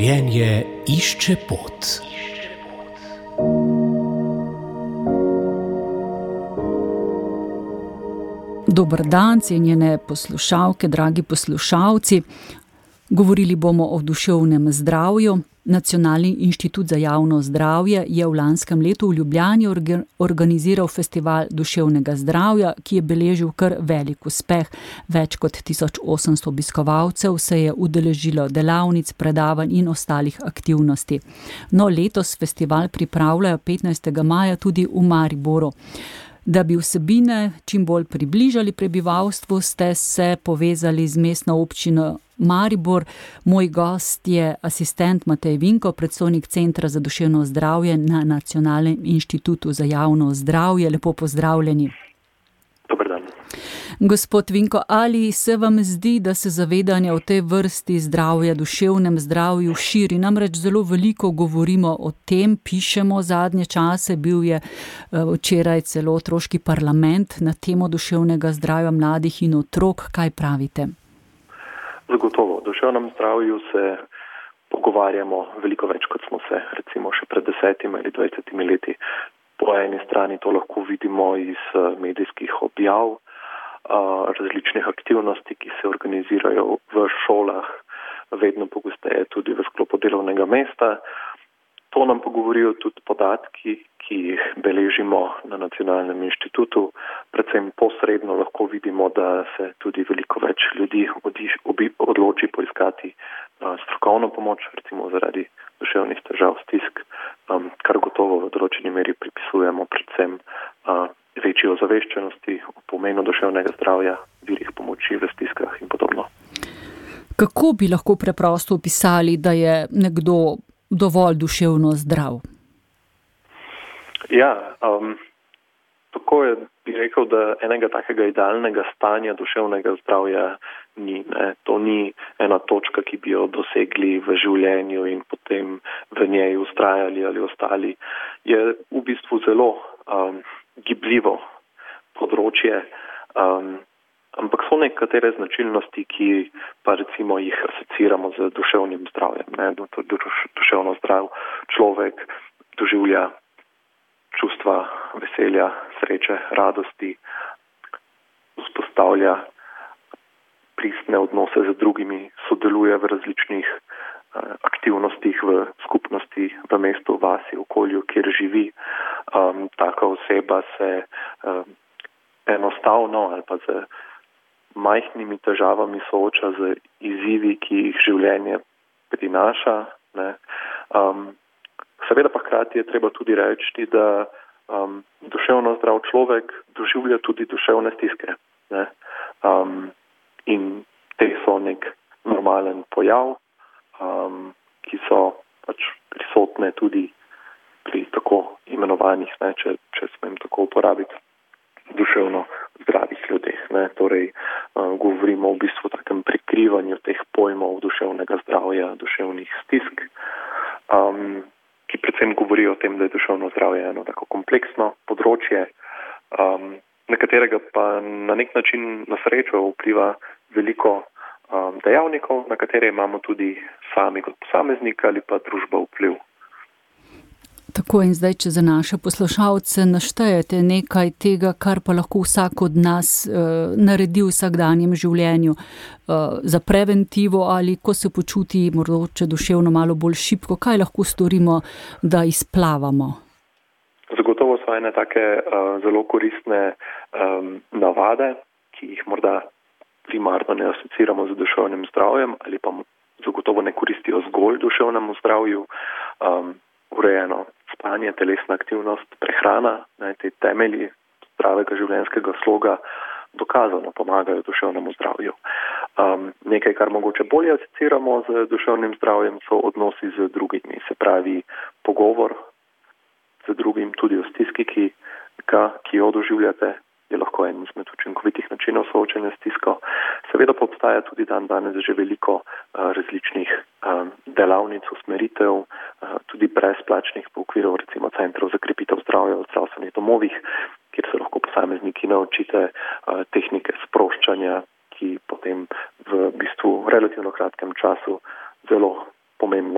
Življenje išče pot. Dober dan, cenjene poslušalke, dragi poslušalci. Govorili bomo o duševnem zdravju. Nacionalni inštitut za javno zdravje je v lanskem letu v Ljubljani organiziral festival duševnega zdravja, ki je beležil kar velik uspeh. Več kot 1800 obiskovalcev se je udeležilo delavnic, predavanj in ostalih aktivnosti. No, letos festival pripravljajo 15. maja tudi v Mariboru. Da bi vsebine čim bolj približali prebivalstvu, ste se povezali z mestno občino Maribor. Moj gost je asistent Matej Vinko, predstojnik Centra za duševno zdravje na Nacionalnem inštitutu za javno zdravje. Lepo pozdravljeni. Dober dan. Gospod Vinko, ali se vam zdi, da se zavedanje o tej vrsti zdravja, duševnem zdravju širi? Namreč zelo veliko govorimo o tem, pišemo zadnje čase, bil je včeraj celo otroški parlament na temo duševnega zdravja mladih in otrok. Kaj pravite? Zagotovo. O duševnem zdravju se pogovarjamo veliko več, kot smo se recimo še pred 10 ali 20 leti. Po eni strani to lahko vidimo iz medijskih objav, različnih aktivnosti, ki se organizirajo v šolah, vedno pogosteje tudi v sklopu delovnega mesta. To nam pa govorijo tudi podatki, ki jih beležimo na Nacionalnem inštitutu. Predvsem posredno lahko vidimo, da se tudi veliko več ljudi odloči poiskati strokovno pomoč, recimo zaradi duševnih težav, stisk, kar gotovo v določeni meri pripisujemo predvsem večji ozaveščenosti o pomenu duševnega zdravja, virih pomoči v stiskah in podobno. Kako bi lahko preprosto opisali, da je nekdo dovolj duševno zdrav? Ja, tako je, bi rekel, da enega takega idealnega stanja duševnega zdravja ni. To ni ena točka, ki bi jo dosegli v življenju in potem v njej ustrajali ali ostali. Je v bistvu zelo gibljivo področje, ampak so nekatere značilnosti, ki pa recimo jih asociramo z duševnim zdravjem. Duševno zdrav človek doživlja čustva veselja, sreče, radosti, vzpostavlja pristne odnose z drugimi, sodeluje v različnih aktivnostih v skupnosti, v mestu, vasi, okolju, kjer živi. Taka oseba se enostavno ali pa z majhnimi težavami sooča z izzivi, ki jih življenje prinaša. Seveda pa hkrati je treba tudi reči, da duševno zdrav človek doživlja tudi duševne stiske. In te so nek normalen pojav, ki so pač prisotne tudi pri tako imenovanih, če smem tako uporabiti, duševno zdravih ljudeh. Torej, govorimo v bistvu o takem prikrivanju teh pojmov duševnega zdravja, duševnih stisk, ki predvsem govorijo o tem, da je duševno zdravje eno tako kompleksno področje, na katerega pa na nek način na srečo vpliva veliko dejavnikov, na katere imamo tudi sami kot posamezniki ali pa družba vpliv. Tako, in zdaj, če za naše poslušalce naštejete nekaj tega, kar pa lahko vsak od nas naredi v vsakdanjem življenju za preventivo ali ko se počuti morda duševno malo bolj šibko, kaj lahko storimo, da izplavamo? Zagotovo so ene take zelo koristne navade, ki jih morda primarno ne asociramo z duševnim zdravjem ali pa zagotovo ne koristijo zgolj duševnemu zdravju. Urejeno spanje, telesna aktivnost, prehrana, te temelji zdravega življenjskega sloga dokazano pomagajo duševnemu zdravju. Nekaj, kar mogoče bolje asociramo z duševnim zdravjem, so odnosi z drugimi, se pravi pogovor z drugim, tudi o stiski, ki jo doživljate, je lahko en izmed učinkovitih načinov soočanja s stisko. Seveda pa obstaja tudi danes že veliko različnih delavnic, usmeritev, tudi brezplačnih po okviru recimo centrov za krepitev zdravja v zdravstvenih domovih, kjer se lahko posamezniki naučite tehnike sproščanja, ki potem v bistvu relativno kratkem času zelo pomembno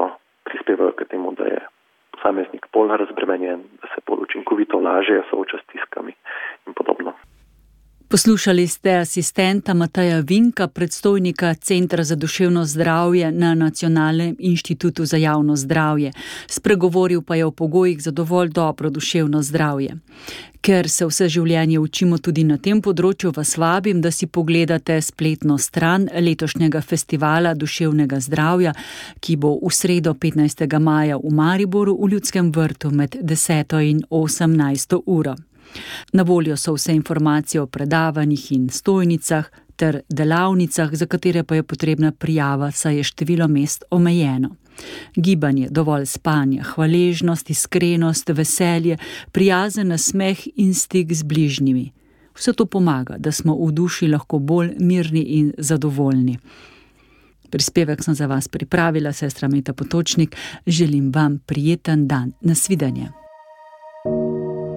prispevajo k temu, da je posameznik bolj razbremenjen, da se bolj učinkovito lažje sooča s stiskami in podobno. Poslušali ste asistenta Mateja Vinka, predstojnika Centra za duševno zdravje na Nacionalnem inštitutu za javno zdravje. Spregovoril pa je o pogojih za dovolj dobro duševno zdravje. Ker se vse življenje učimo tudi na tem področju, vas vabim, da si pogledate spletno stran letošnjega festivala duševnega zdravja, ki bo v sredo 15. maja v Mariboru v Ljudskem vrtu med 10. in 18. uro. Na voljo so vse informacije o predavanjih in stojnicah ter delavnicah, za katere pa je potrebna prijava, saj je število mest omejeno. Gibanje, dovolj spanja, hvaležnost, iskrenost, veselje, prijazen nasmeh in stik z bližnjimi. Vse to pomaga, da smo v duši lahko bolj mirni in zadovoljni. Prispevek sem za vas pripravila, sestra Meta Potočnik. Želim vam prijeten dan. Nasvidenje.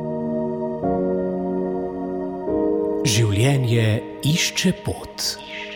Življenje išče pot.